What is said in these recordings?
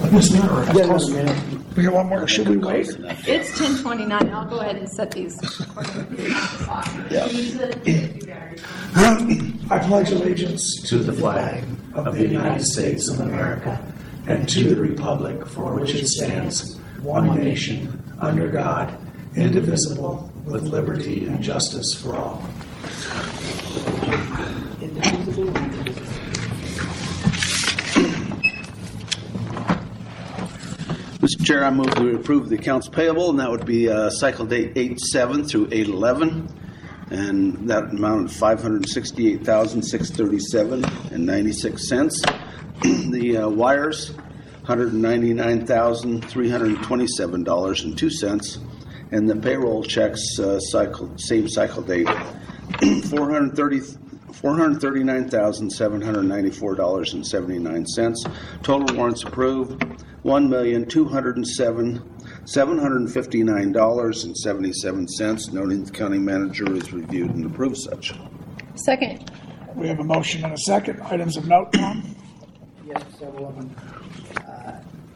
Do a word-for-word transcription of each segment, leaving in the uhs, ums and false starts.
Miss Miller, we're Yeah, close. another minute. We got one more. Should we wait? It's ten twenty-nine. I'll go ahead and set these. Yeah. I pledge allegiance to the flag of the United States of America and to the republic for which it stands, one nation, under God, indivisible, with liberty and justice for all. Mister Chair, I move to approve the accounts payable, and that would be uh, cycle date eight seven through eight eleven, and that amount of five hundred sixty-eight thousand six hundred thirty-seven dollars and ninety-six cents. The uh, wires, one hundred ninety-nine thousand three hundred twenty-seven dollars and two cents, and the payroll checks, uh, cycle same cycle date, four hundred thirty. four hundred thirty-nine thousand seven hundred ninety-four dollars and seventy-nine cents. Total warrants approved, one million two hundred seven thousand seven hundred fifty-nine dollars and seventy-seven cents. Noting the county manager has reviewed and approved such. Second. We have a motion and a second. Items of note, Tom? Yes, several of them. Uh,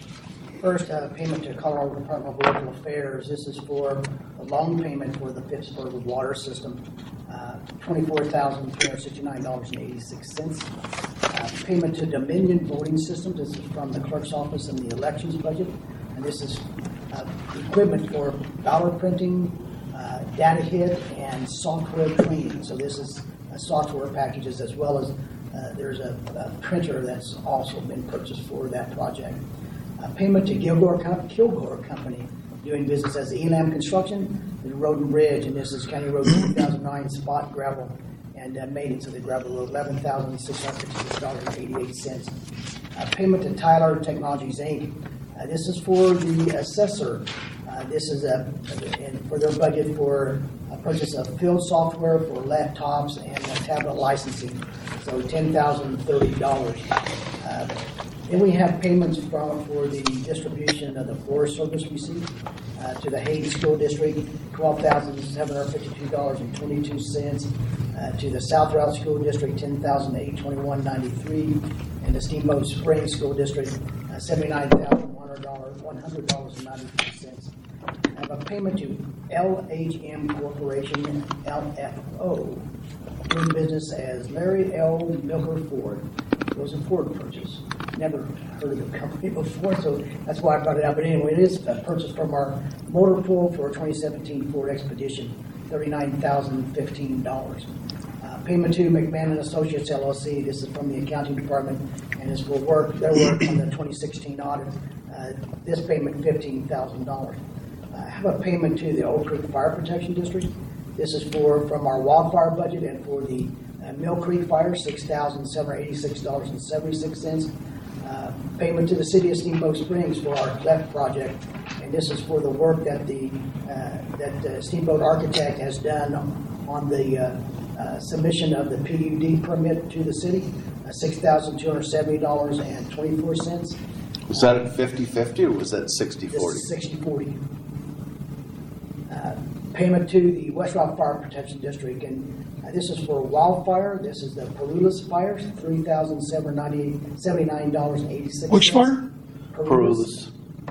First, uh, payment to Colorado Department of Local Affairs. This is for a loan payment for the Pittsburgh water system, uh, twenty-four thousand three hundred sixty-nine dollars and eighty-six cents. Uh, payment to Dominion Voting Systems. This is from the clerk's office and the elections budget. And this is uh, equipment for ballot printing, uh, data hit, and software training. So this is uh, software packages as well as uh, there's a, a printer that's also been purchased for that project. Uh, payment to Kilgore, Com- Kilgore Company, doing business as Elam Construction, the Road and Bridge, and this is County Road two thousand nine spot gravel and uh, maintenance of the gravel road, eleven thousand six hundred fifty-six dollars and eighty-eight cents. Uh, payment to Tyler Technologies, Incorporated. Uh, this is for the assessor. Uh, this is a, and for their budget for a purchase of field software for laptops and uh, tablet licensing, so ten thousand thirty dollars. Uh, Then we have payments from for the distribution of the Forest Service receipt uh, to the Hayden School District, twelve thousand seven hundred fifty-two dollars and twenty-two cents. Uh, to the South Route School District, ten thousand eight hundred twenty-one dollars and ninety-three cents. And the Steamboat Springs School District, uh, seventy-nine thousand one hundred dollars and ninety-three cents. I have a payment to L H M Corporation, L F O, doing business as Larry L. Milker Ford. It was a Ford purchase. Never heard of the company before, so that's why I brought it up. But anyway, it is a purchase from our motor pool for a twenty seventeen Ford Expedition, thirty-nine thousand fifteen dollars. Uh, payment to McMahon and Associates L L C. This is from the accounting department, and is for work their work on the twenty sixteen audit. Uh, this payment, fifteen thousand dollars. I uh, have a payment to the Oak Creek Fire Protection District. This is for from our wildfire budget and for the uh, Mill Creek Fire, six thousand seven hundred eighty-six dollars and seventy-six cents. Uh, payment to the City of Steamboat Springs for our cleft project, and this is for the work that the uh, that uh, Steamboat Architect has done on the uh, uh, submission of the P U D permit to the city, uh, six thousand two hundred seventy dollars and twenty-four cents. Was that at fifty-fifty or was that sixty forty? This is sixty forty. Uh, payment to the West Rock Fire Protection District, and uh, this is for wildfire. This is the Perulas fires, three thousand seven hundred seventy-nine dollars and eighty-six cents. Which fire? Perulas.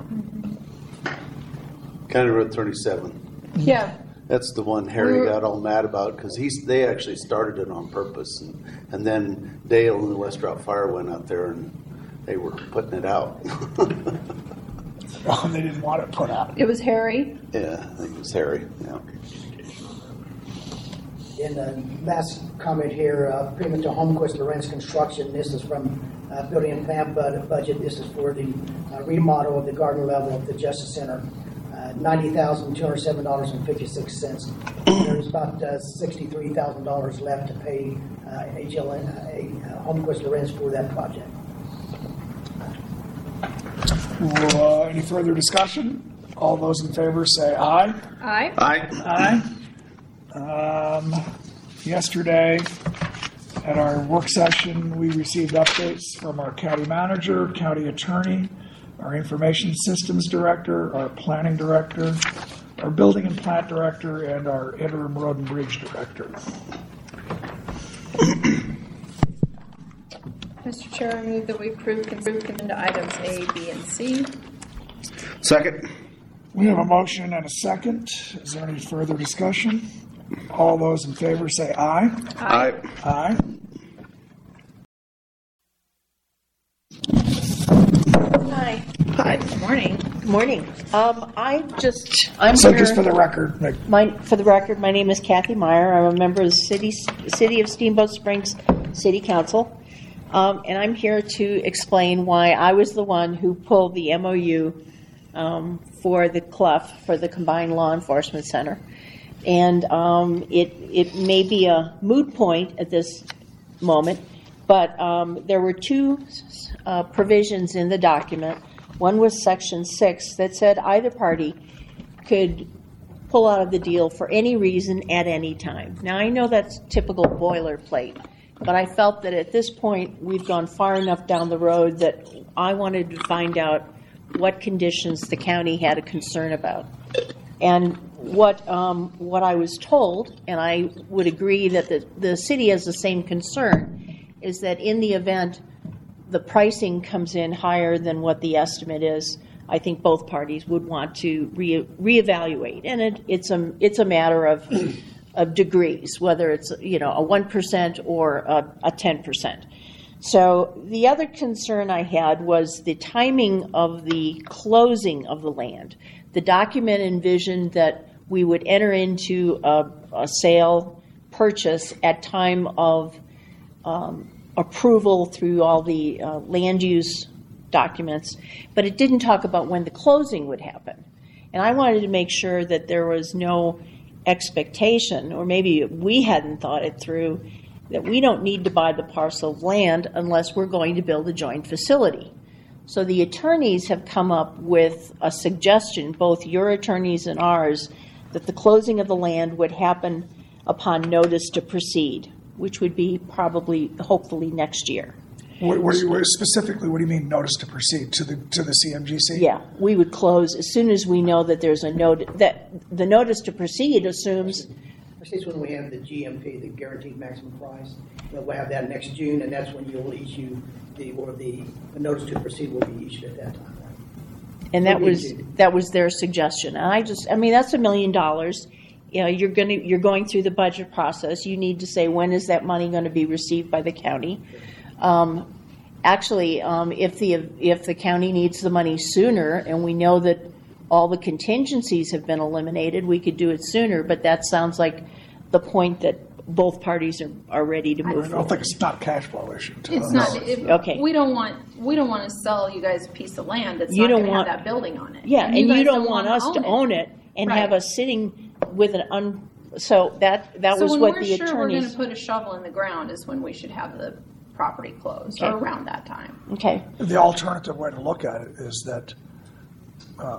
County Road thirty-seven. Yeah. That's the one Harry got all mad about because he's they actually started it on purpose, and, and then Dale and the West Rock Fire went out there and they were putting it out. Oh, they didn't want it put out. It was Harry. Yeah, I think it was Harry. Yeah. In the last comment here, uh, payment to Homequist Lorenz Construction. This is from uh, building and plant bud- budget. This is for the uh, remodel of the garden level of the Justice Center. Uh, ninety thousand two hundred seven dollars and fifty-six cents. There's about uh, sixty-three thousand dollars left to pay uh, H L N, uh, Homequist Lorenz for that project. Uh, any further discussion? All those in favor say aye. Aye. Aye. Aye. Um, yesterday, at our work session, we received updates from our county manager, county attorney, our information systems director, our planning director, our building and plant director, and our interim road and bridge director. Mister Chair, I move that we approve consent agenda items A, B, and C. Second. We have a motion and a second. Is there any further discussion? All those in favor say aye. Aye. Aye. Hi. Aye. Good morning. Good morning. Um, I just, I'm So here. just for the record, like, My, for the record, my name is Kathy Meyer. I'm a member of the City, City of Steamboat Springs City Council. Um, and I'm here to explain why I was the one who pulled the M O U um, for the C L U F, for the Combined Law Enforcement Center. And um, it, it may be a moot point at this moment, but um, there were two uh, provisions in the document. One was Section six that said either party could pull out of the deal for any reason at any time. Now, I know that's typical boilerplate, but I felt that at this point we've gone far enough down the road that I wanted to find out what conditions the county had a concern about. And what um, what I was told, and I would agree that the, the city has the same concern, is that in the event the pricing comes in higher than what the estimate is, I think both parties would want to re reevaluate, and it, it's a it's a matter of of degrees, whether it's you know a one percent or a, a ten percent. So the other concern I had was the timing of the closing of the land. The document envisioned that we would enter into a, a sale purchase at time of um, approval through all the uh, land use documents, but it didn't talk about when the closing would happen. And I wanted to make sure that there was no expectation, or maybe we hadn't thought it through, that we don't need to buy the parcel of land unless we're going to build a joint facility. So the attorneys have come up with a suggestion, both your attorneys and ours, that the closing of the land would happen upon notice to proceed, which would be probably, hopefully, next year. what, what, do you, what specifically, what do you mean notice to proceed to the to the C M G C? Yeah, we would close as soon as we know that there's a note, that the notice to proceed assumes. Proceeds when we have the G M P, the guaranteed maximum price. We'll have that next June, and that's when you'll issue the, or the, the notice to proceed will be issued at that time. Right? And that Will be was issued. that was their suggestion. And I just, I mean, that's a million dollars. You know, you're going to you're going through the budget process. You need to say, when is that money going to be received by the county? Um, actually, um, if the if the county needs the money sooner, and we know that all the contingencies have been eliminated, we could do it sooner. But that sounds like the point that both parties are, are ready to I move don't forward. think it's not a cash flow issue. to It's us. not, it, Okay. we don't want, we don't want to sell you guys a piece of land that's You not don't going to have want- that building on it. Yeah, and you guys don't want us to own it and Right. have us sitting with an un. So that that So was when what we're the sure we're going attorneys. to put a shovel in the ground is when we should have the property closed, Okay. or around that time. Okay. The alternative way to look at it is that uh,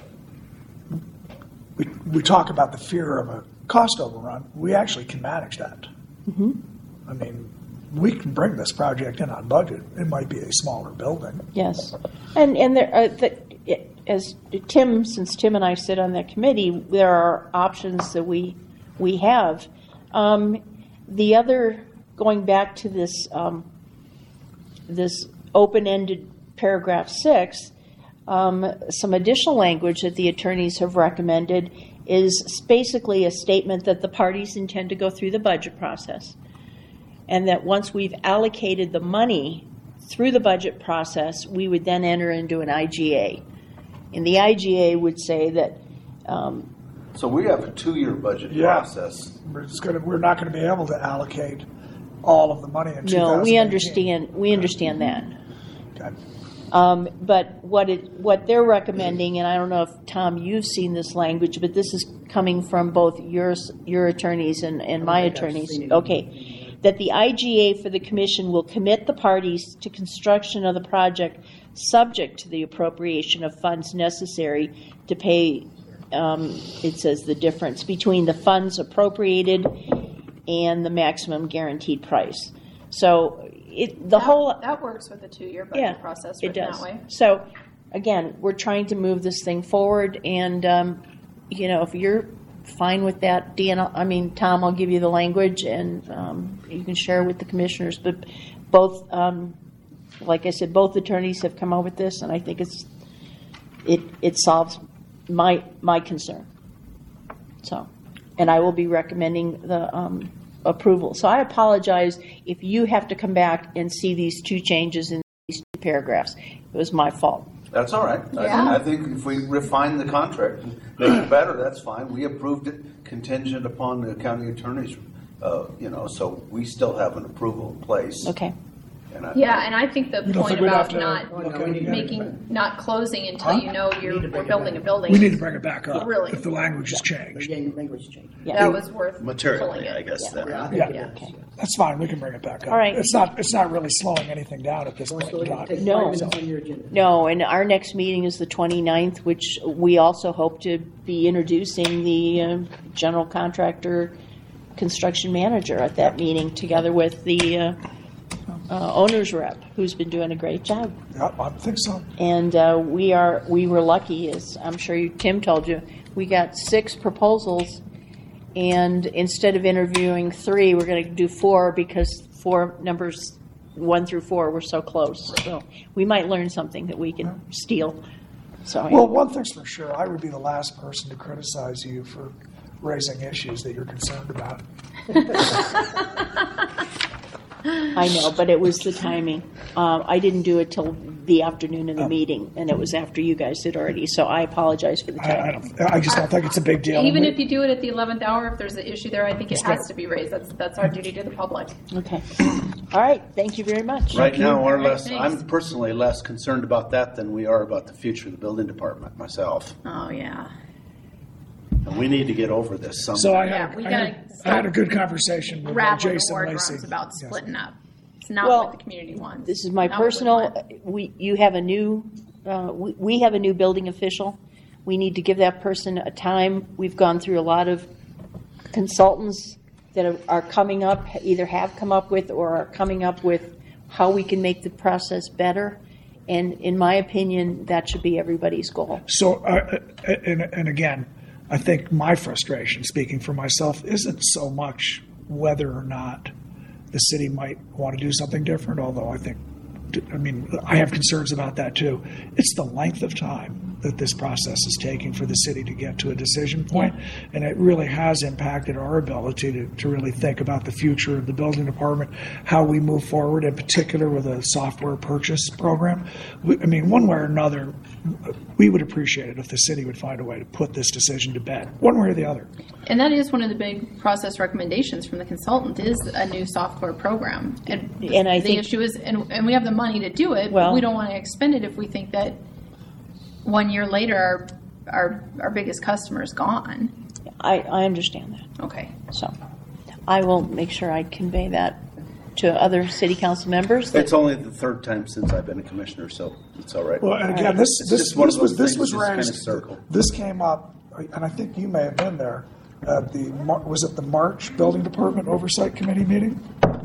we, we talk about the fear of a cost overrun. We actually can manage that. Mm-hmm. I mean, we can bring this project in on budget. It might be a smaller building. Yes, and and there are the, as Tim, since Tim and I sit on that committee, there are options that we we have. Um, the other, going back to this um, this open-ended paragraph six, um, some additional language that the attorneys have recommended is basically a statement that the parties intend to go through the budget process, and that once we've allocated the money through the budget process, we would then enter into an I G A. And the I G A would say that, um, So we have a two-year budget Yeah. process. We're, just gonna, we're not going to be able to allocate all of the money in two thousand eighteen. no, we understand, we understand that. Okay. Um, but what it, what they're recommending, and I don't know if, Tom, you've seen this language, but this is coming from both your, your attorneys and, and my think I've attorneys. seen it. Okay. That the I G A for the commission will commit the parties to construction of the project subject to the appropriation of funds necessary to pay, um, it says, the difference between the funds appropriated and the maximum guaranteed price. So it, the That- whole... That works with the two-year Yeah, budget process it written does. that way. So, again, we're trying to move this thing forward, and um, you know, if you're fine with that, Dan, I mean, Tom, I'll give you the language, and um, you can share with the commissioners. But both um, like I said, both attorneys have come out with this, and I think it's it it solves my my concern. So, and I will be recommending the um, approval. So I apologize if you have to come back and see these two changes in these two paragraphs. It was my fault. That's all right. Yeah. I, I think if we refine the contract and make it better, that's fine. We approved it contingent upon the county attorney's, uh, you know, so we still have an approval in place. Okay. And I, Yeah, and I think the You don't point think we'd have about to not look at it again? making, not closing until Huh? you know We you're, need to we're bring it building a back. building. We need to bring it back up. Really? If the language has The changed. gang- language change. Yeah. That was worth pulling materially, it. I guess, then. Yeah, I Yeah. think it is. Okay. That's fine, we can bring it back up. All right. It's not, it's not really slowing anything down at this point So in it'll time. take No. five minutes on your agenda. No, and our next meeting is the twenty-ninth, which we also hope to be introducing the uh, general contractor construction manager at that meeting, together with the uh, uh, owner's rep, who's been doing a great job. Yeah, I think so. And uh, we are we were lucky, as I'm sure you, Tim told you, we got six proposals, and instead of interviewing three, we're going to do four because four numbers one through four were so close. So we might learn something that we can steal. So Well, one thing's for sure, I would be the last person to criticize you for raising issues that you're concerned about. I know, but it was the timing. Um, I didn't do it till the afternoon of the meeting, and it was after you guys had already. So I apologize for the I, I timing. don't, I just don't think it's a big deal. Even We- if you do it at the eleventh hour, if there's an issue there, I think it Just has go. to be raised. That's, that's our duty to the public. Okay. All right. Thank you very much. Right now, we're All right, less, thanks. I'm personally less concerned about that than we are about the future of the building department myself. Oh, yeah. And we need to get over this somehow. So I Yeah, had, we I gotta had, I had a good conversation with uh, Rattling the Jason ward Lacey. drums about Yes. splitting up. It's not Well, what the community wants. This is my Not what we personal, want. we, you have a new, uh, we, we have a new building official. We need to give that person a time. We've gone through a lot of consultants that are, are coming up, either have come up with or are coming up with how we can make the process better. And in my opinion, that should be everybody's goal. So, uh, uh, and, and again, I think my frustration, speaking for myself, isn't so much whether or not the city might want to do something different, although I think, I mean, I have concerns about that too. It's the length of time that this process is taking for the city to get to a decision point, and it really has impacted our ability to, to really think about the future of the building department, how we move forward, in particular with a software purchase program. We, I mean, one way or another, we would appreciate it if the city would find a way to put this decision to bed, one way or the other. And that is one of the big process recommendations from the consultant is a new software program. And, And I the think- issue is, and, and we have the money to do it, Well- but we don't want to expend it if we think that one year later our our, our biggest customer is gone. I, I understand that. Okay. So I will make sure I convey that to other city council members. that- It's only the third time since I've been a commissioner, so it's all right. Well, and again, this, It's this, just one of this was, those this things was just kinda raised, circle. this came up, and I think you may have been there, at the, Mar- was it the March Building Department Oversight Committee meeting?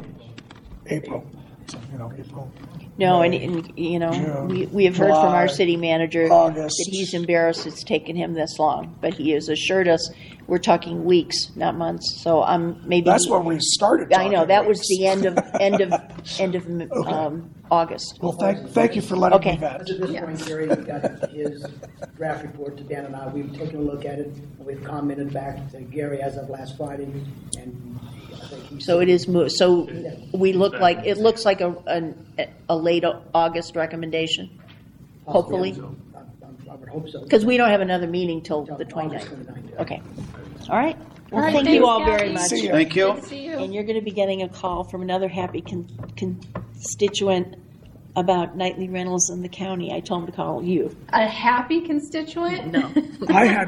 April, so, you know, April. No, and, May, and, you know, June, we, we have heard from our July, city manager August. that he's embarrassed it's taken him this long, but he has assured us we're talking weeks, not months. So I'm maybe That's when we started I know talking that was weeks. the end of end of end of um, August. Well, thank, thank you for letting Okay. me vent. At this Yeah. point, Gary got his draft report to Dan and I. We've taken a look at it, and we've commented back to Gary as of last Friday, and I think he's... So it is mo- so we look like it looks like a a, a late August recommendation, hopefully, I, I would hope so. because we don't have another meeting till the August twenty-ninth. twenty-ninth. Okay, all right. Well, All right, thank thanks, you all Kathy. very much. See ya. Thank you. Good to see you. And you're going to be getting a call from another happy con- constituent about nightly rentals in the county. I told him to call you. A happy constituent? No. I had,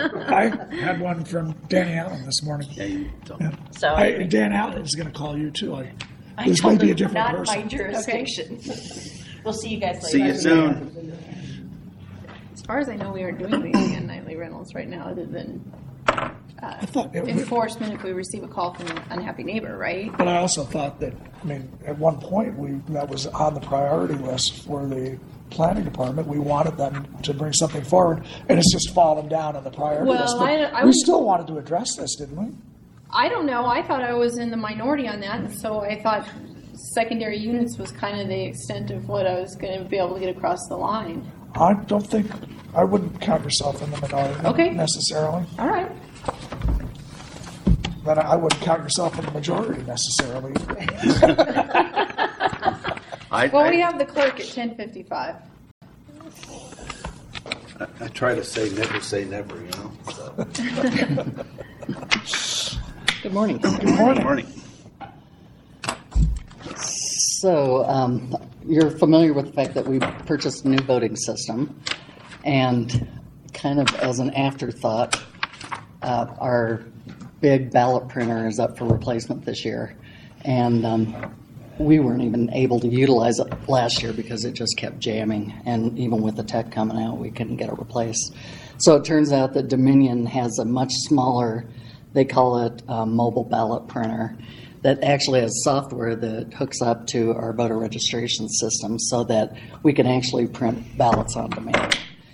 I had one from Danny Allen this morning. Yeah, you don't. Yeah. So I, Dan Allen is going to call you too. I, I this told may be a him, different not person. my jurisdiction. We'll see you guys later. See you soon. As far as I know, we aren't doing anything on nightly rentals right now other than uh, I thought it, enforcement if we receive a call from an unhappy neighbor, right? But I also thought that, I mean, at one point, we, that was on the priority list for the planning department. We wanted them to bring something forward, and it's just fallen down on the priority Well, list. But I- I we would- still wanted to address this, didn't we? I don't know. I thought I was in the minority on that, and so I thought secondary units was kind of the extent of what I was going to be able to get across the line. I don't think, I wouldn't count yourself in the minority Okay. necessarily. All right. But I wouldn't count yourself in the majority necessarily. I, Well, we I, have the clerk at ten fifty-five. I try to say never say never, you know. So. Good morning. Good morning. Morning. So, um, you're familiar with the fact that we purchased a new voting system, and kind of as an afterthought, uh, our big ballot printer is up for replacement this year, and um, we weren't even able to utilize it last year because it just kept jamming, and even with the tech coming out, we couldn't get it replaced. So it turns out that Dominion has a much smaller, they call it a mobile ballot printer, that actually has software that hooks up to our voter registration system so that we can actually print ballots on demand.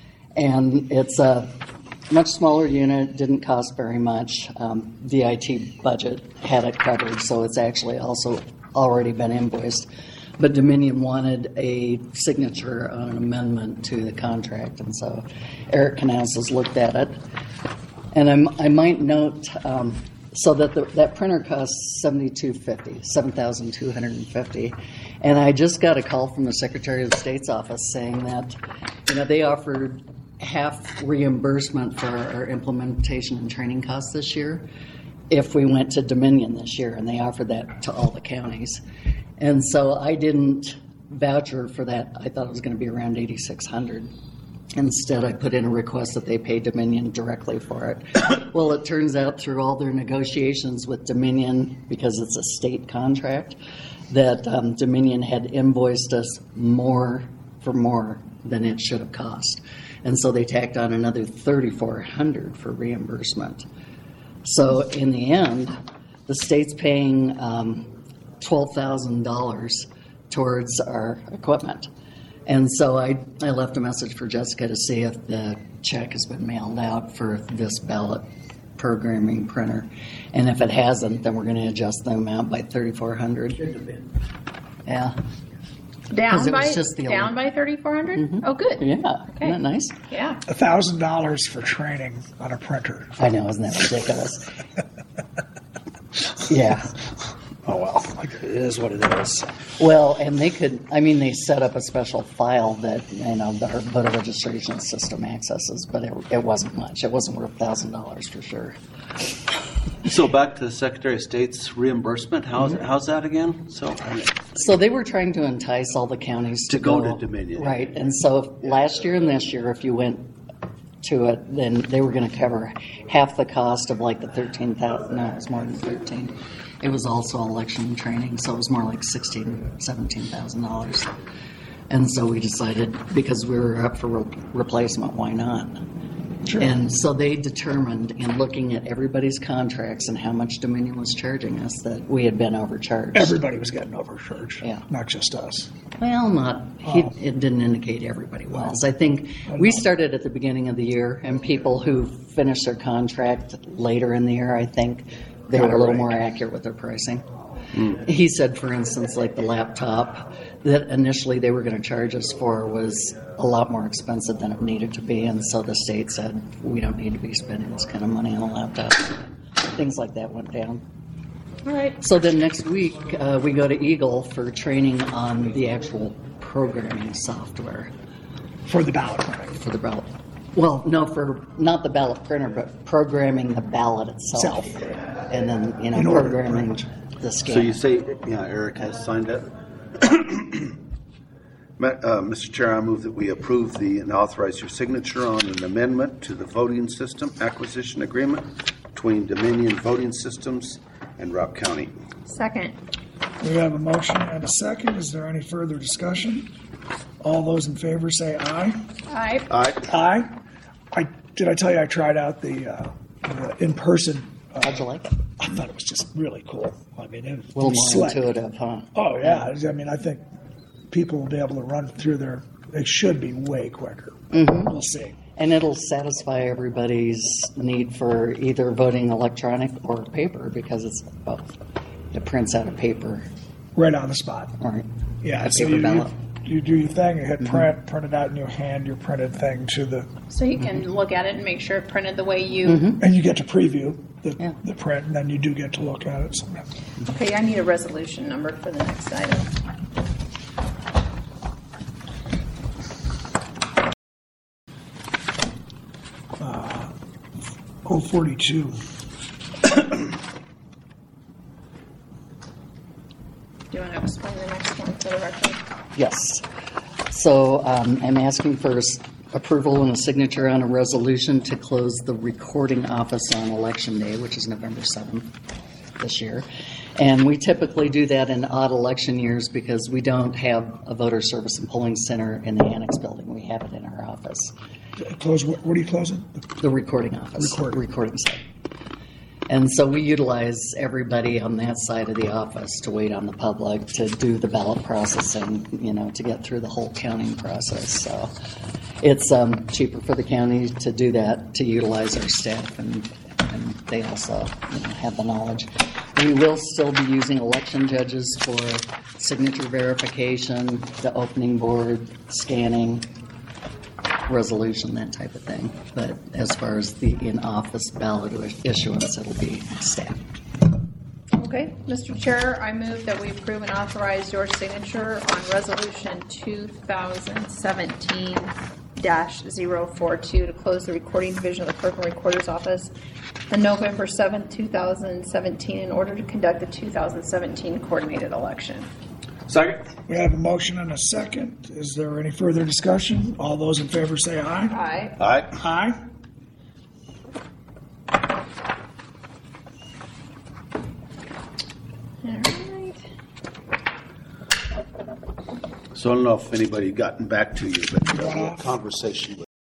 And it's a much smaller unit, didn't cost very much. Um, the I T budget had it covered, so it's actually also already been invoiced. But Dominion wanted a signature on an amendment to the contract, and so Eric Canals has looked at it. And I'm, I might note, um, so that the, that printer costs seventy-two fifty, seven thousand two hundred fifty, and I just got a call from the Secretary of State's office saying that, you know, they offered half reimbursement for our implementation and training costs this year if we went to Dominion this year, and they offered that to all the counties. And so I didn't voucher for that. I thought it was going to be around eighty-six hundred. Instead, I put in a request that they pay Dominion directly for it. Well, it turns out through all their negotiations with Dominion, because it's a state contract, that um, Dominion had invoiced us more for more than it should have cost. And so they tacked on another thirty-four hundred dollars for reimbursement. So in the end, the state's paying um, twelve thousand dollars towards our equipment. And so I, I left a message for Jessica to see if the check has been mailed out for this ballot programming printer. And if it hasn't, then we're going to adjust the amount by thirty-four hundred dollars. Should have been. Yeah. 'Cause Down it was by just the down by thirty-four hundred. Oh, good. Yeah. Okay. Isn't that nice? Yeah. A thousand dollars for training on a printer. I know, isn't that ridiculous? Yeah. Oh, well, like, it is what it is. Well, and they could, I mean, they set up a special file that, you know, our voter registration system accesses, but it, it wasn't much. It wasn't worth one thousand dollars for sure. So back to the Secretary of State's reimbursement. How's how's that again? So So they were trying to entice all the counties to, To go to Dominion. Right. And so last year and this year, if you went to it, then they were going to cover half the cost of like the thirteen thousand. No, it was more than thirteen. It was also election training, so it was more like sixteen, seventeen thousand dollars. And so we decided, because we were up for re- replacement, why not? Sure. And so they determined, in looking at everybody's contracts and how much Dominion was charging us, that we had been overcharged. Everybody was getting overcharged, Yeah. not just us. Well, not, he, Oh. it didn't indicate everybody was. I think we started at the beginning of the year, and people who finished their contract later in the year, I think, they Got were it a little right. more accurate with their pricing. He said, for instance, like the laptop that initially they were going to charge us for was a lot more expensive than it needed to be, and so the state said, we don't need to be spending this kind of money on a laptop. Things like that went down. All right. So then next week, uh, we go to Eagle for training on the actual programming software For the ballot printing. for the ballot. Well, no, for not the ballot printer, but programming the ballot itself. Self. And then, you know, In order to programming print. the scan. so you say, yeah, Eric has signed it. Ma- uh, Mister Chair, I move that we approve the and authorize your signature on an amendment to the voting system acquisition agreement between Dominion Voting Systems and Rock County. Second. We have a motion and a second. Is there any further discussion? All those in favor say aye. All right. Aye. Aye. I, did I tell you I tried out the, uh, the in-person? Uh, How'd you like it? I thought it was just really cool. I mean, it was A little more slick. intuitive, huh? Oh, yeah. I mean, I think people will be able to run through their, they should be way quicker. Mm-hmm. We'll see. And it'll satisfy everybody's need for either voting electronic or paper, because it's both. It prints out a paper Right on the spot. All right. Yeah, A so paper you, ballot. you, you do your thing, you hit print, print it out, and you hand your printed thing to the, So you can look at it and make sure it printed the way you. and you get to preview the, Yeah. the print, and then you do get to look at it. So, Okay, I need a resolution number for the next item. oh forty-two. Do you want to explain the next one for the record? Yes. So um, I'm asking for s- approval and a signature on a resolution to close the recording office on Election Day, which is November seventh this year. And we typically do that in odd election years because we don't have a voter service and polling center in the annex building. We have it in our office, Close, what, what are you closing? the recording office. Recording. Recording site. And so we utilize everybody on that side of the office to wait on the public to do the ballot processing, you know, to get through the whole counting process. So it's um, cheaper for the county to do that, to utilize our staff, and, and they also, you know, have the knowledge. We will still be using election judges for signature verification, the opening board, scanning, resolution, that type of thing. But as far as the in-office ballot issuance, it'll be staff. Okay, Mister Chair, I move that we approve and authorize your signature on Resolution two thousand seventeen dash zero four two to close the recording division of the Clerk and Recorder's Office on November seventh, two thousand seventeen, in order to conduct the two thousand seventeen coordinated election. Second. We have a motion and a second. Is there any further discussion? All those in favor say aye. Aye. Aye. Aye. All right. So I don't know if anybody gotten back to you, but we had a conversation with.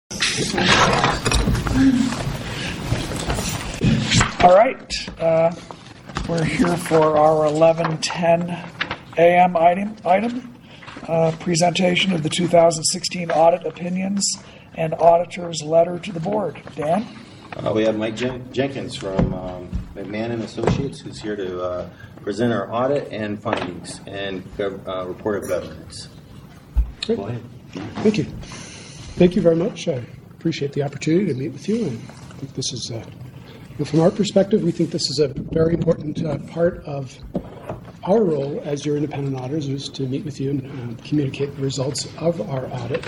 All right, uh, we're here for our eleven ten a m item, item, uh, presentation of the two thousand sixteen audit opinions and auditor's letter to the board. Dan? Uh, we have Mike Jen- Jenkins from um, McMahon and Associates, who's here to uh, present our audit and findings and gov- uh, report of governance. Go ahead. Thank you. Thank you very much. I appreciate the opportunity to meet with you. And I think this is, uh, from our perspective, we think this is a very important uh, part of our role as your independent auditors, is to meet with you and uh, communicate the results of our audit.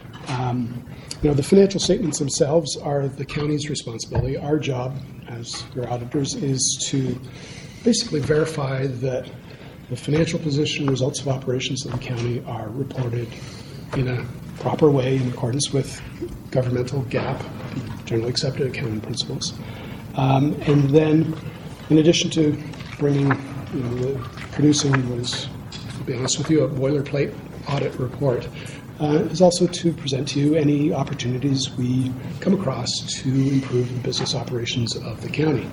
Um, you know, the financial statements themselves are the county's responsibility. Our job as your auditors is to basically verify that the financial position, results of operations of the county are reported in a proper way in accordance with governmental GAAP, generally accepted accounting principles. Um, and then, in addition to bringing, you know, the, producing what is, to be honest with you, a boilerplate audit report, uh, is also to present to you any opportunities we come across to improve the business operations of the county.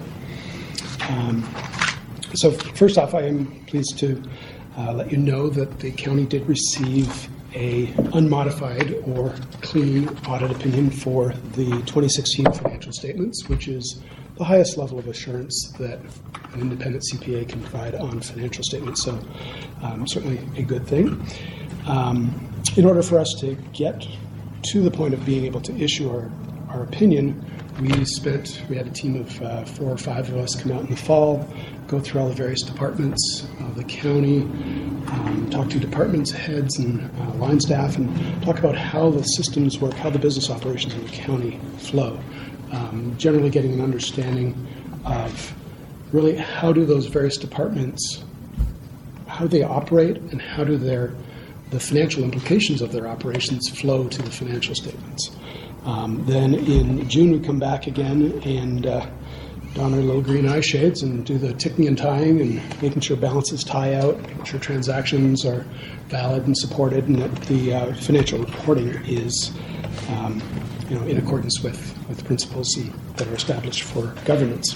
Um, so, first off, I am pleased to uh, let you know that the county did receive a unmodified or clean audit opinion for the twenty sixteen financial statements, which is the highest level of assurance that an independent C P A can provide on financial statements. So um, certainly a good thing. Um, in order for us to get to the point of being able to issue our, our opinion, we spent, we had a team of uh, four or five of us come out in the fall, go through all the various departments of the county, um, talk to departments heads and uh, line staff, and talk about how the systems work, how the business operations in the county flow. Um, generally getting an understanding of really how do those various departments, how they operate, and how do their the financial implications of their operations flow to the financial statements. Um, then in June we come back again and uh, don our little green eye shades and do the ticking and tying and making sure balances tie out, making sure transactions are valid and supported, and that the uh, financial reporting is um, you know, in accordance with, with principles that are established for governance.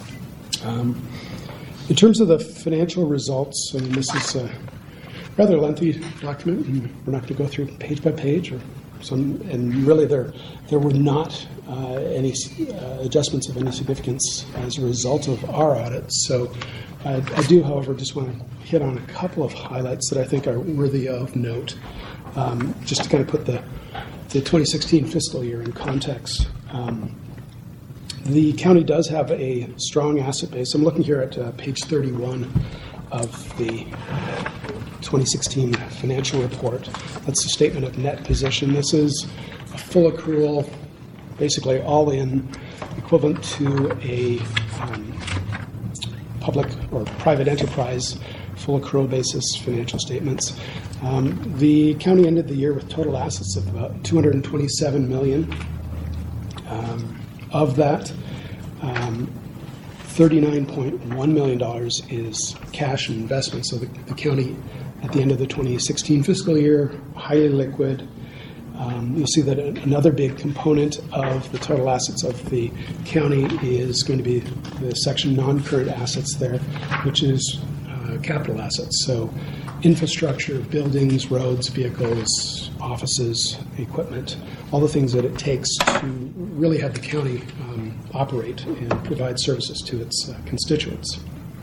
Um, in terms of the financial results, I mean, this is a rather lengthy document, and we're not going to go through page by page or some, and really there there were not uh, any uh, adjustments of any significance as a result of our audits. So I, I do, however, just want to hit on a couple of highlights that I think are worthy of note, um, just to kind of put the the twenty sixteen fiscal year in context. Um, the county does have a strong asset base. I'm looking here at uh, page thirty-one of the twenty sixteen financial report. That's the statement of net position. This is a full accrual, basically all in, equivalent to a um, public or private enterprise full accrual basis financial statements. Um, the county ended the year with total assets of about two hundred twenty-seven million dollars. Um, of that, um, thirty-nine point one million dollars is cash and investments. So the, the county, at the end of the twenty sixteen fiscal year, highly liquid. Um, you'll see that another big component of the total assets of the county is going to be the section non-current assets there, which is uh, capital assets. So infrastructure, buildings, roads, vehicles, offices, equipment, all the things that it takes to really have the county um, operate and provide services to its uh, constituents.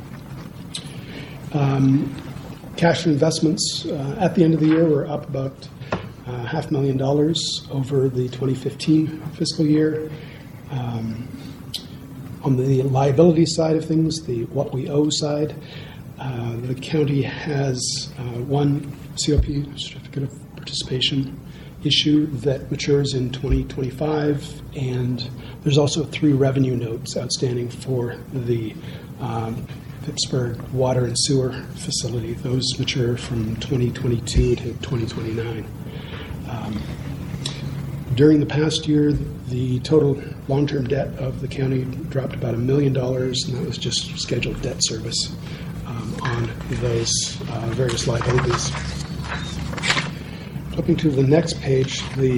Um, cash and investments uh, at the end of the year were up about uh, half million dollars over the twenty fifteen fiscal year. Um, on the liability side of things, the what we owe side, uh, the county has uh, one C O P, certificate of participation, issue that matures in twenty twenty-five, and there's also three revenue notes outstanding for the um, Pittsburgh water and sewer facility. Those mature from twenty twenty-two to twenty twenty-nine. Um, during the past year, the total long-term debt of the county dropped about a million dollars, and that was just scheduled debt service um, on those uh, various liabilities. Flipping to the next page, the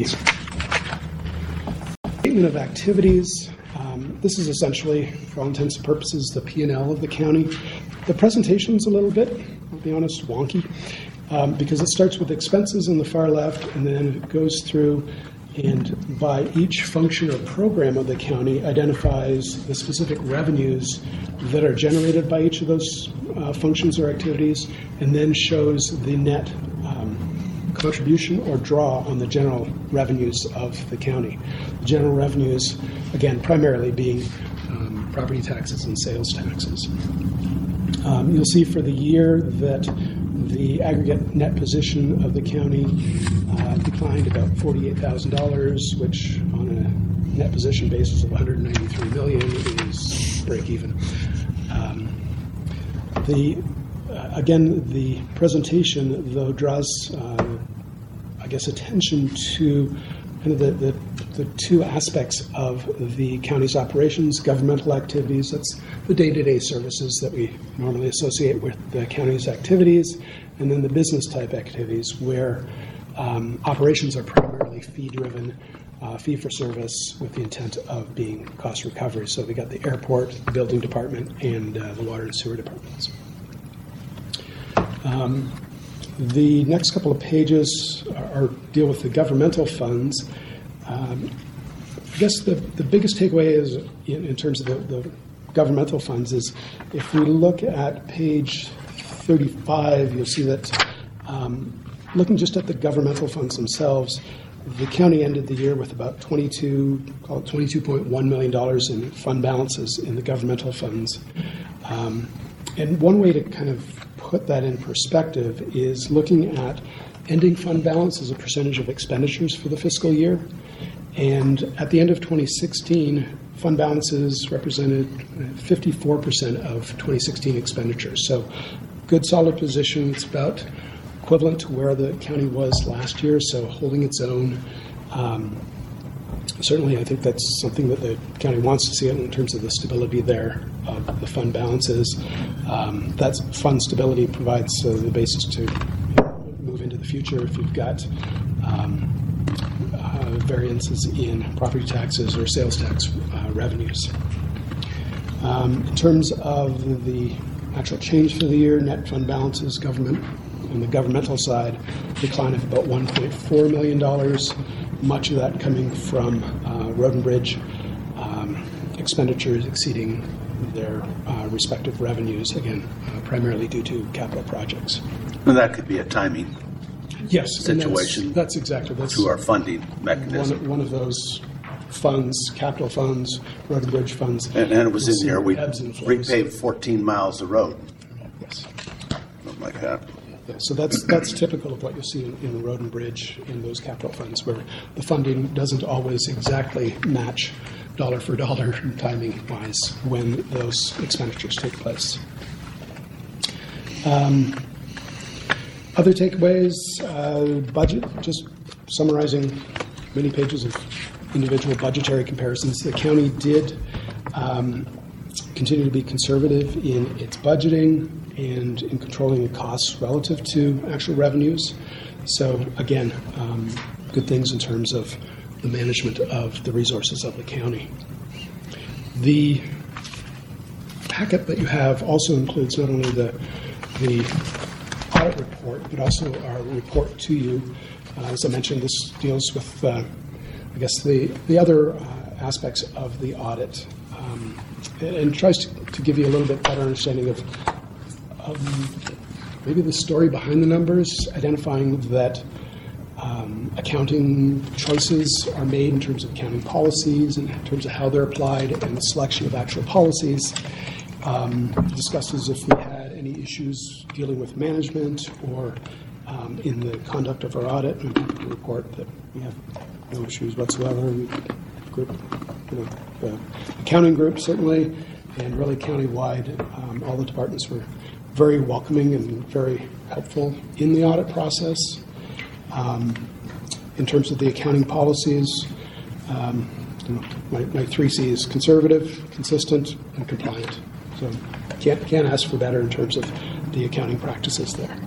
statement of activities. Um, this is essentially, for all intents and purposes, the P and L of the county. The presentation's a little bit, I'll be honest, wonky, um, because it starts with expenses on the far left, and then it goes through and by each function or program of the county identifies the specific revenues that are generated by each of those uh, functions or activities, and then shows the net um, contribution or draw on the general revenues of the county. The general revenues, again, primarily being um, property taxes and sales taxes. Um, you'll see for the year that the aggregate net position of the county uh, declined about forty-eight thousand dollars, which on a net position basis of one hundred ninety-three million dollars is break even. Um, the uh, again, the presentation, though, draws, uh, I guess, attention to kind of the, the, the two aspects of the county's operations: governmental activities, that's the day-to-day services that we normally associate with the county's activities, and then the business-type activities where um, operations are primarily fee-driven, uh, fee-for-service, with the intent of being cost recovery. So we got the airport, the building department, and uh, the water and sewer departments. Um, the next couple of pages are, are deal with the governmental funds. Um, I guess the, the biggest takeaway is in, in terms of the, the governmental funds is if we look at page thirty-five, you'll see that um, looking just at the governmental funds themselves, the county ended the year with about twenty-two, call it twenty-two point one million dollars in fund balances in the governmental funds. Um, and one way to kind of put that in perspective is looking at ending fund balance as a percentage of expenditures for the fiscal year. And at the end of twenty sixteen, fund balances represented fifty-four percent of twenty sixteen expenditures. So good, solid position. It's about equivalent to where the county was last year, so holding its own. Um, certainly, I think that's something that the county wants to see in terms of the stability there of the fund balances. Um, that fund stability provides uh, the basis to you know, move into the future if you've got um, uh, variances in property taxes or sales tax uh, revenues. Um, in terms of the actual change for the year, net fund balances, government on the governmental side, decline of about one point four million dollars, much of that coming from uh, Road and Bridge um, expenditures exceeding their uh, respective revenues, again, uh, primarily due to capital projects. And that could be a timing Yes, and that's- situation That's exactly, that's to our funding one, mechanism. one of those funds, capital funds, Road and Bridge funds. And, and it was in there, we Ebbs and flows. repaved fourteen miles of road, Yes. something like that. Yeah, so that's that's typical of what you'll see in, in Road and Bridge in those capital funds, where the funding doesn't always exactly match dollar for dollar timing wise when those expenditures take place. Um, other takeaways, uh, budget, just summarizing many pages of individual budgetary comparisons. The county did um, continue to be conservative in its budgeting and in controlling the costs relative to actual revenues. So again, um, good things in terms of the management of the resources of the county. The packet that you have also includes not only the, the audit report, but also our report to you. Uh, as I mentioned, this deals with, uh, I guess, the, the other uh, aspects of the audit um, and, and tries to, to give you a little bit better understanding of Um, maybe the story behind the numbers, identifying that um, accounting choices are made in terms of accounting policies and in terms of how they're applied and the selection of actual policies. Um, discusses if we had any issues dealing with management or um, in the conduct of our audit. I'm happy to report that we have no issues whatsoever. We group, you know, the accounting group certainly, and really countywide, um, all the departments were very welcoming and very helpful in the audit process. Um, in terms of the accounting policies, um, you know, my, my three C's: conservative, consistent, and compliant. So can't can't ask for better in terms of the accounting practices there.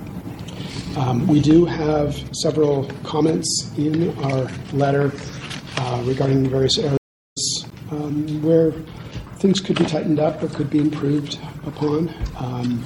Um, we do have several comments in our letter uh, regarding various areas um, where things could be tightened up or could be improved upon. Um,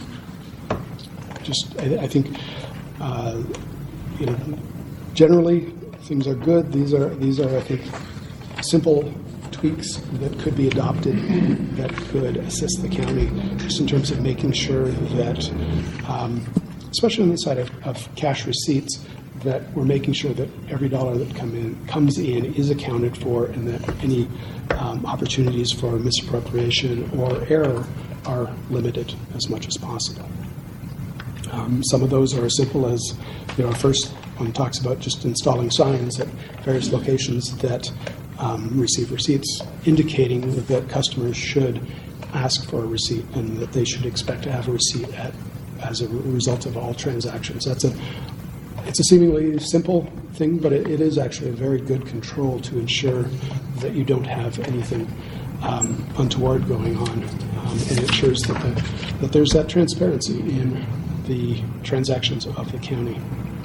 just, I, I think, uh, you know, generally things are good. These are these are, I think, simple tweaks that could be adopted that could assist the county, just in terms of making sure that, um, especially on the side of, of cash receipts, that we're making sure that every dollar that come in comes in is accounted for, and that any um, opportunities for misappropriation or error are limited as much as possible. Um, some of those are as simple as, you know, our first one talks about just installing signs at various locations that um, receive receipts, indicating that customers should ask for a receipt and that they should expect to have a receipt at, as a result of all transactions. That's a It's a seemingly simple thing, but it, it is actually a very good control to ensure that you don't have anything um, untoward going on, um, and it ensures that, the, that there's that transparency in the transactions of the county.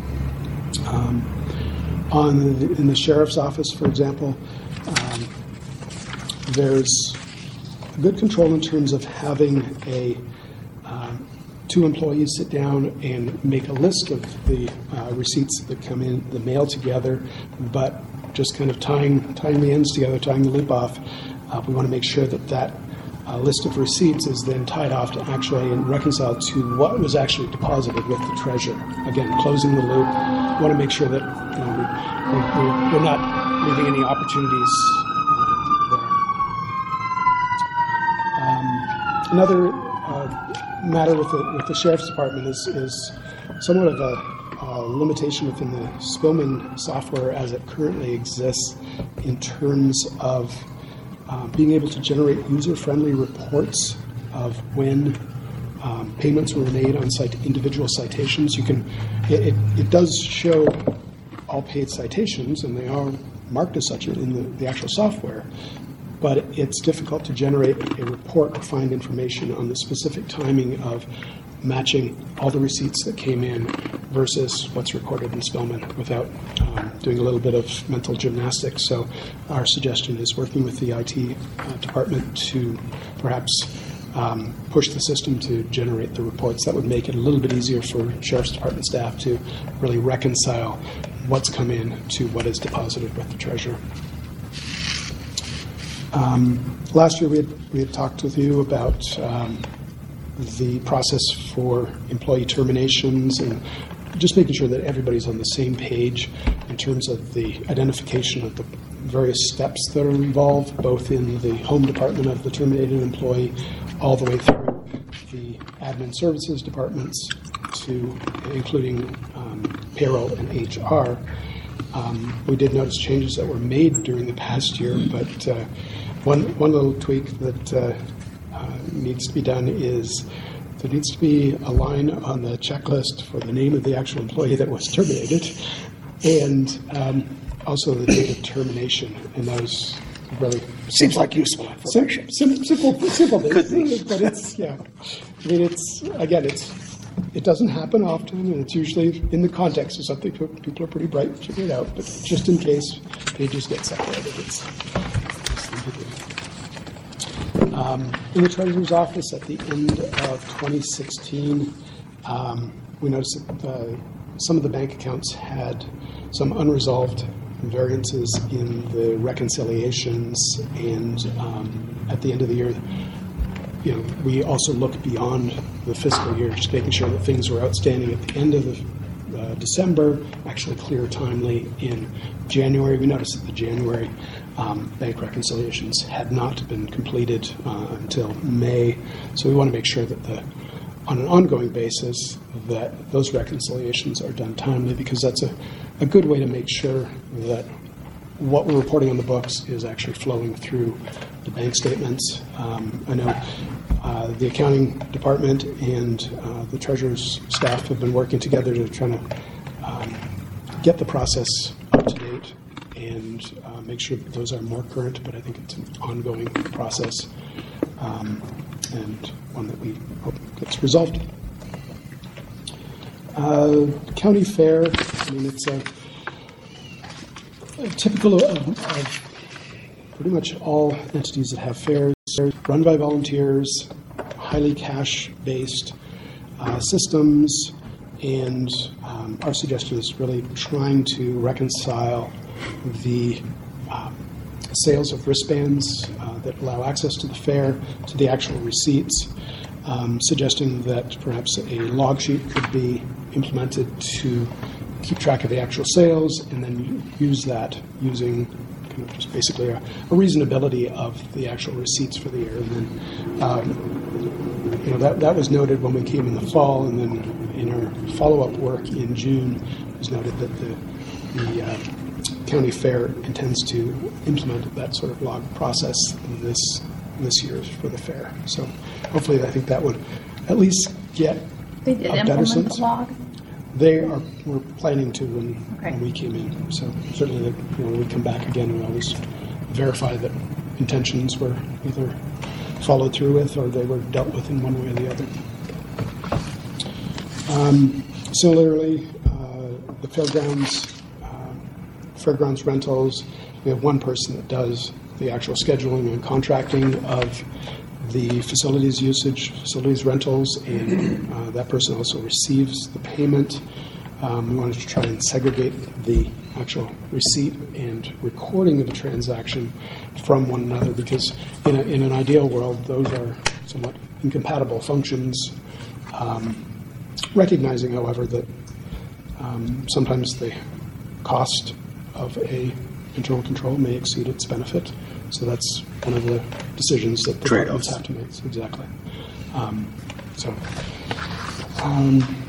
Um, on the, in the sheriff's office, for example, um, there's good control in terms of having a um, two employees sit down and make a list of the uh, receipts that come in the mail together, but just kind of tying tying the ends together, tying the loop off. Uh, we want to make sure that that uh, list of receipts is then tied off to actually and reconciled to what was actually deposited with the treasurer. Again, closing the loop. We want to make sure that, you know, we, we, we're not leaving any opportunities uh, there. Um, another uh, matter with the, with the Sheriff's Department is, is somewhat of a, a limitation within the Spillman software as it currently exists in terms of uh, being able to generate user-friendly reports of when um, payments were made on site individual citations. You can, it, it, it does show all paid citations, and they are marked as such in the, the actual software. But it's difficult to generate a report or find information on the specific timing of matching all the receipts that came in versus what's recorded in Spillman without um, doing a little bit of mental gymnastics. So our suggestion is working with the I T uh, department to perhaps um, push the system to generate the reports. That would make it a little bit easier for Sheriff's Department staff to really reconcile what's come in to what is deposited with the treasurer. Um, last year we had, we had talked with you about um, the process for employee terminations and just making sure that everybody's on the same page in terms of the identification of the various steps that are involved, both in the home department of the terminated employee, all the way through the admin services departments to including um, payroll and H R. Um, we did notice changes that were made during the past year, but uh, one one little tweak that uh, uh, needs to be done is there needs to be a line on the checklist for the name of the actual employee that was terminated, and um, also the date of termination. And those really Seems like useful information. Sim, simple, simple things, but it's yeah. I mean, it's again, it's it doesn't happen often, and it's usually in the context of something people are pretty bright to figure it out. But just in case pages get separated, it's. Um, in the Treasurer's Office at the end of twenty sixteen, um, we noticed that uh, some of the bank accounts had some unresolved variances in the reconciliations, and um, at the end of the year, you know, we also look beyond the fiscal year, just making sure that things were outstanding at the end of the uh, December, actually clear timely in January. We noticed that the January um, bank reconciliations had not been completed uh, until May, so we want to make sure that the on an ongoing basis that those reconciliations are done timely, because that's a, a good way to make sure that what we're reporting on the books is actually flowing through the bank statements. Um, I know uh, the accounting department and uh, the treasurer's staff have been working together to try to um, get the process up to date and uh, make sure that those are more current, but I think it's an ongoing process. Um, and one that we hope gets resolved. Uh, county fair, I mean, it's a, a typical of, of pretty much all entities that have fairs, run by volunteers, highly cash-based uh, systems, and um, our suggestion is really trying to reconcile the um, sales of wristbands uh, that allow access to the fair to the actual receipts, um, suggesting that perhaps a log sheet could be implemented to keep track of the actual sales and then use that using kind of just basically a, a reasonability of the actual receipts for the year. And then, um, you know, that, that was noted when we came in the fall, and then in our follow-up work in June, it was noted that the, the uh, county fair intends to implement that sort of log process this this year for the fair. So hopefully, I think that would at least get They did a better implement sense. the log? They are. We're planning to when, Okay. when we came in. So certainly, that, you know, when we come back again, we always verify that intentions were either followed through with or they were dealt with in one way or the other. Um, similarly, uh, the fairgrounds. Fairgrounds rentals, we have one person that does the actual scheduling and contracting of the facilities usage, facilities rentals, and uh, that person also receives the payment. Um, we wanted to try and segregate the actual receipt and recording of the transaction from one another, because in, a, in an ideal world, those are somewhat incompatible functions. Um, recognizing, however, that um, sometimes the cost of a internal control may exceed its benefit. So that's one of the decisions that the departments have to make. Exactly. Um, so, um,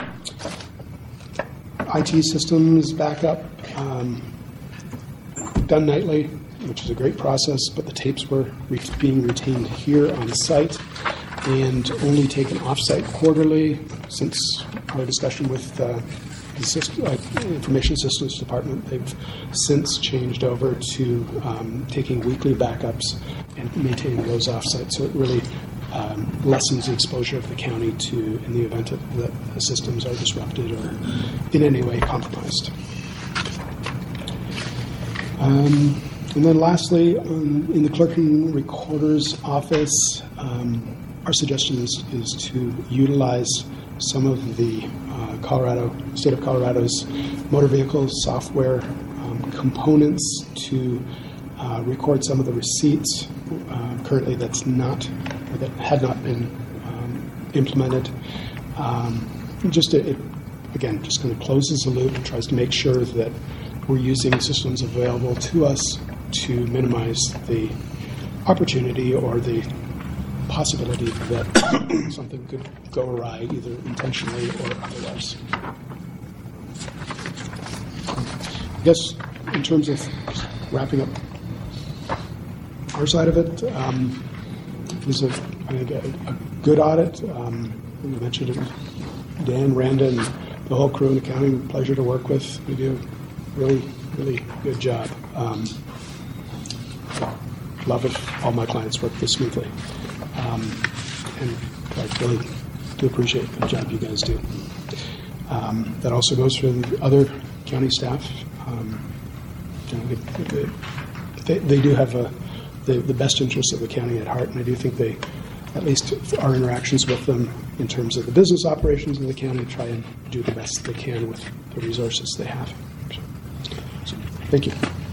I T systems backup, um, done nightly, which is a great process, but the tapes were re- being retained here on site and only taken off-site quarterly. Since our discussion with uh, the system, uh, Information Systems Department, they've since changed over to um, taking weekly backups and maintaining those off-site. So it really um, lessens the exposure of the county to, in the event of that the systems are disrupted or in any way compromised. Um, and then lastly, um, in the clerk and recorder's office, um, our suggestion is, is to utilize some of the uh, Colorado, state of Colorado's motor vehicle software um, components to uh, record some of the receipts uh, currently that's not, or that had not been um, implemented. Um, just it, it, again, just kind of closes the loop and tries to make sure that we're using systems available to us to minimize the opportunity or the possibility that something could go awry, either intentionally or otherwise. I guess in terms of wrapping up our side of it, um, it was a, I think a, a good audit. Um, you mentioned it was Dan, Randa, and the whole crew in accounting. Pleasure to work with. We do a really, really good job. Um, love it. All my clients work this smoothly. Um, and I really do appreciate the job you guys do. Um, that also goes for the other county staff. Um, you know, they, they, they do have a, the, the best interests of the county at heart, and I do think they, at least our interactions with them in terms of the business operations in the county, try and do the best they can with the resources they have. So, so thank you.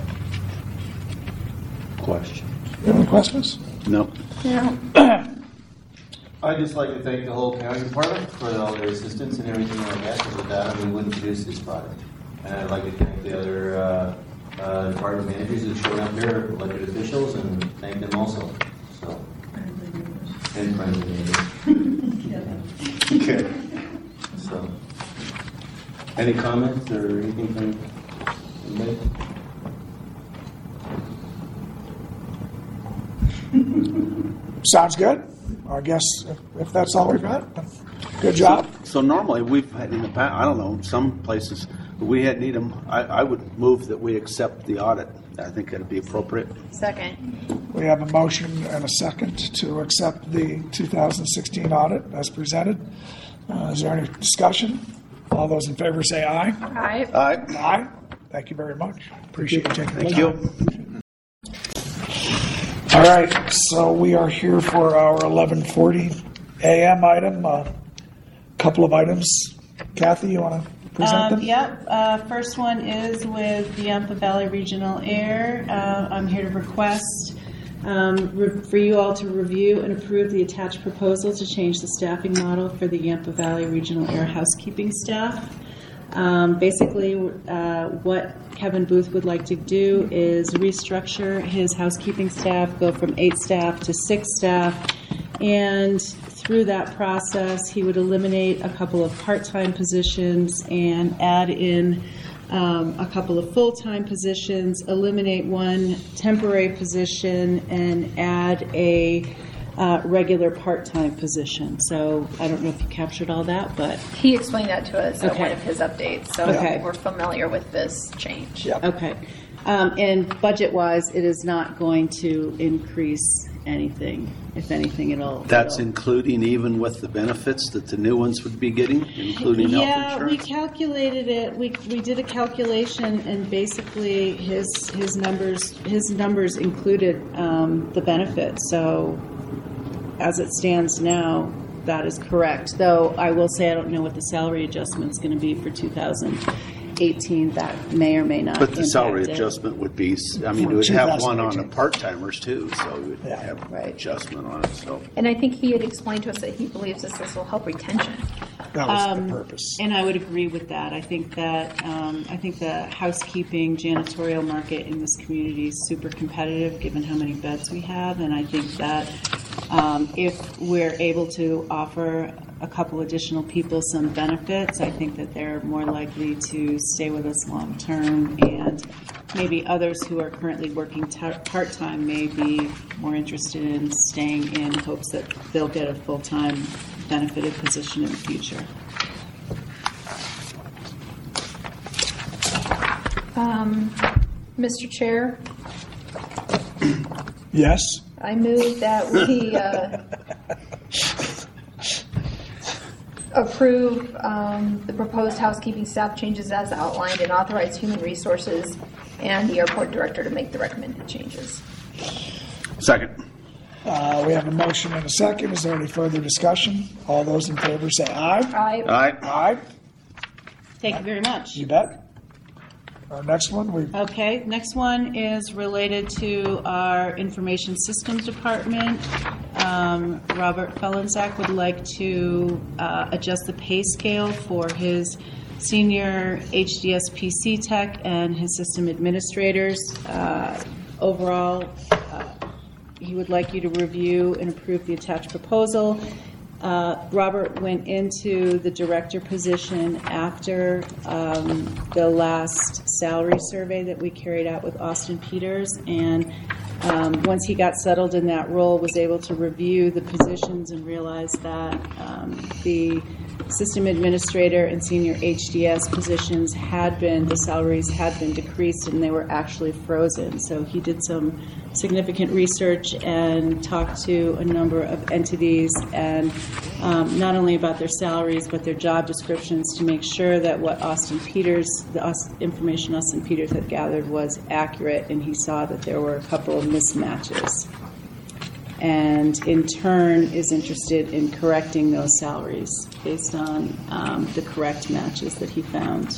Question. You have any questions? No. Yeah. I'd just like to thank the whole county department for all their assistance and everything like that, because without them we wouldn't produce this product. And I'd like to thank the other uh, uh, department managers who showed up here, elected officials, and thank them also. So, and friends and neighbors. Okay. So, any comments or anything from anybody? Sounds good. I guess if, if that's all we've got, good job. So normally, we've had in the past, I don't know, some places, we had need them, I, I would move that we accept the audit. I think that'd be appropriate. Second. We have a motion and a second to accept the two thousand sixteen audit as presented. Uh, is there any discussion? All those in favor say aye. Aye. Aye. Aye. Thank you very much. Appreciate you taking the Thank time. you. All right, so we are here for our eleven forty a m item. A uh, couple of items. Kathy, you want to present Um, them? yep. Uh, first one is with the Yampa Valley Regional Air. Uh, I'm here to request um, re- for you all to review and approve the attached proposal to change the staffing model for the Yampa Valley Regional Air housekeeping staff. Um, basically, uh, what Kevin Booth would like to do is restructure his housekeeping staff, go from eight staff to six staff, and through that process, he would eliminate a couple of part-time positions and add in um, a couple of full-time positions, eliminate one temporary position, and add a Uh, regular part-time position. So I don't know if you captured all that, but He explained that to us at Okay. one of his updates, so Okay. we're familiar with this change. Yep. okay. Um, and budget-wise, it is not going to increase anything. If anything, it'll. That's it'll- including even with the benefits that the new ones would be getting, including health Yeah, we insurance? calculated it. We we did a calculation, and basically his his numbers his numbers included um, the benefits. So as it stands now, that is correct. Though I will say I don't know what the salary adjustment's going to be for two thousand eighteen. That may or may not. But the salary impact it. adjustment would be, I mean, For it would have one on the two thousand eighteen. part-timers too, so it would Yeah. have Right. adjustment on it, so. And I think he had explained to us that he believes that this will help retention. That was Um, the purpose. And I would agree with that. I think that um, I think the housekeeping janitorial market in this community is super competitive, given how many beds we have. And I think that um, if we're able to offer a couple additional people some benefits, I think that they're more likely to stay with us long term. And maybe others who are currently working t- part time may be more interested in staying in hopes that they'll get a full time benefited position in the future. Um, Mister Chair, Yes? I move that we uh, approve um, the proposed housekeeping staff changes as outlined and authorize human resources and the airport director to make the recommended changes. Second. Uh, We have a motion and a second. Is there any further discussion? All those in favor say aye. Aye. Aye. Aye. Thank you very much. You bet. Our next one, we Okay, next one is related to our Information Systems Department. Um, Robert Fellensack would like to uh, adjust the pay scale for his senior H D S P C tech and his system administrators. Uh, Overall, uh, he would like you to review and approve the attached proposal. Uh, Robert went into the director position after um, the last salary survey that we carried out with Austin Peters, and um, once he got settled in that role, was able to review the positions and realize that um, the system administrator and senior H D S positions had been, the salaries had been decreased and they were actually frozen. So he did some significant research and talked to a number of entities, and um, not only about their salaries but their job descriptions, to make sure that what Austin Peters, the Aust- information Austin Peters had gathered was accurate, and he saw that there were a couple of mismatches. And in turn is interested in correcting those salaries based on um, the correct matches that he found.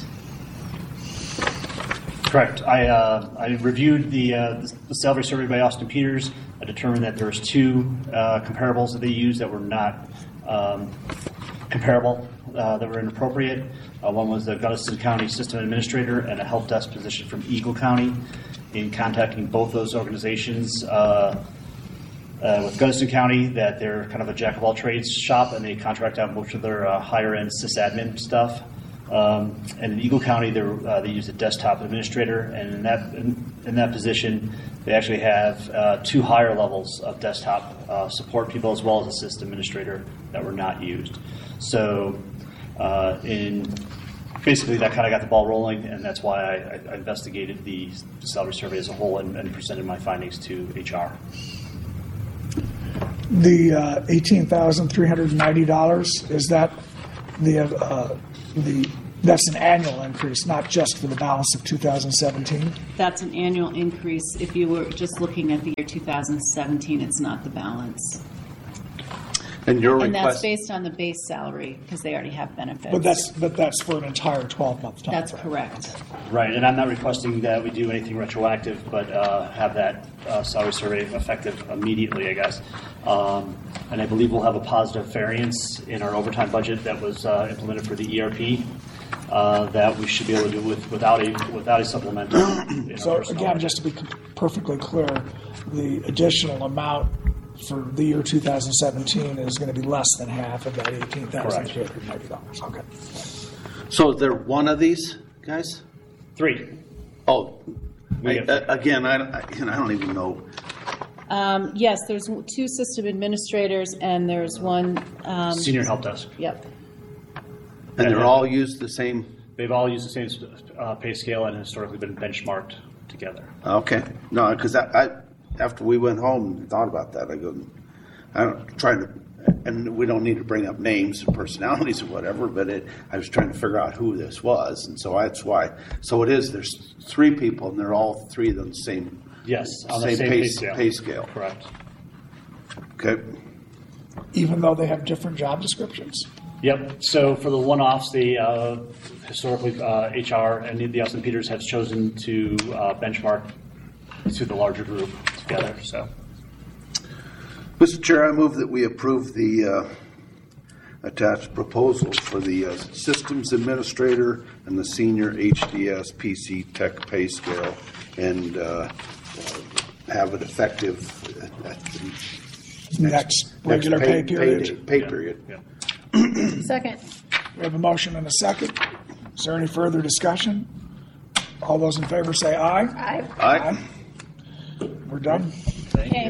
Correct. I uh, I reviewed the, uh, the salary survey by Austin Peters. I determined that there was two uh, comparables that they used that were not um, comparable, uh, that were inappropriate. Uh, one was the Gunnison County System Administrator and a help desk position from Eagle County. In contacting both those organizations, uh, Uh, with Gunnison County, that they're kind of a jack of all trades shop, and they contract out most of their uh, higher end sysadmin stuff. Um, and in Eagle County, uh, they use a desktop administrator, and in that in, in that position, they actually have uh, two higher levels of desktop uh, support people as well as a system administrator that were not used. So, uh, in basically, that kind of got the ball rolling, and that's why I, I investigated the salary survey as a whole and, and presented my findings to H R. The uh, eighteen thousand three hundred ninety dollars, is that the, uh, the, that's an annual increase, not just for the balance of two thousand seventeen? That's an annual increase. If you were just looking at the year two thousand seventeen, it's not the balance. And your And that's request, based on the base salary, because they already have benefits. But that's, but that's for an entire twelve-month time That's frame. correct. Right, and I'm not requesting that we do anything retroactive, but uh, have that uh, salary survey effective immediately, I guess. Um, and I believe we'll have a positive variance in our overtime budget that was uh, implemented for the E R P uh, that we should be able to do with, without a without a supplemental. in our So personnel again, budget. just to be perfectly clear, the additional amount for the year two thousand seventeen is going to be less than half of that eighteen thousand three hundred ninety dollars. Okay. so is there one of these guys? Three. Oh, We I, have- uh, again, I, I, you know, I don't even know. Um, yes, there's two system administrators, and there's one. Um, Senior help desk. Yep. And they're all used the same. They've all used the same uh, pay scale and historically been benchmarked together. Okay, no, because I, I, after we went home and thought about that, I go, I don't trying to, and we don't need to bring up names and personalities or whatever, but it, I was trying to figure out who this was, and so that's why. So it is. There's three people, and they're all three of them the same. Yes, on the same same pay, pay scale. pay scale. Correct. Okay. Even though they have different job descriptions? Yep. So for the one-offs, the uh, historically uh, H R and the Austin Peters have chosen to uh, benchmark to the larger group together. So, Mister Chair, I move that we approve the uh, attached proposals for the uh, systems administrator and the senior H D S P C tech pay scale, and uh, have it effective at the Next regular pay period? Pay yeah. period. Yeah. Second. We have a motion and a second. Is there any further discussion? All those in favor say aye. Aye. Aye. We're done. Okay.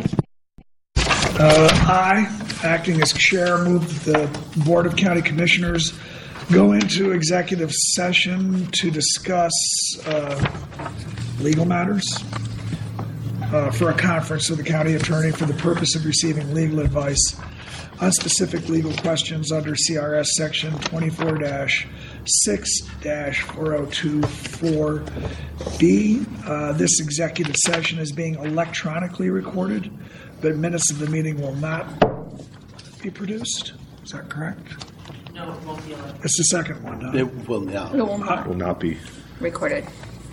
Uh, I, acting as chair, move the Board of County Commissioners go into executive session to discuss uh, legal matters uh, for a conference with the county attorney for the purpose of receiving legal advice on specific legal questions under C R S Section twenty-four six four oh two four B. Uh, This executive session is being electronically recorded, but minutes of the meeting will not be produced. Is that correct? No, it won't be allowed. It's the second one, huh? It will now. It will not Will not be. recorded.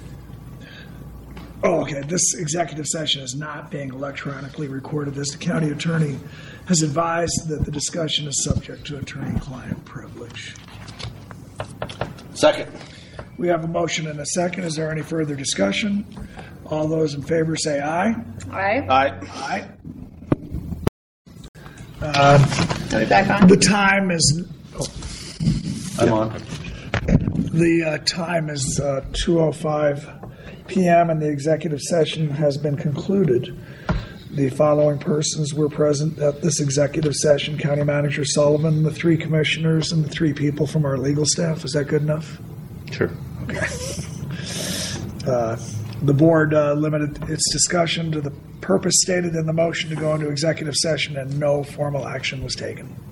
Oh, okay. This executive session is not being electronically recorded, as the county attorney has advised that the discussion is subject to attorney-client privilege. Second. We have a motion and a second. Is there any further discussion? All those in favor say aye. Aye. Aye. Aye. Are we back on? The time is, I'm on. the uh, time is uh, two oh five p.m. and the executive session has been concluded. The following persons were present at this executive session: County Manager Sullivan, the three commissioners, and the three people from our legal staff. Is that good enough? Sure. Okay. Uh, The board uh, limited its discussion to the purpose stated in the motion to go into executive session, and no formal action was taken.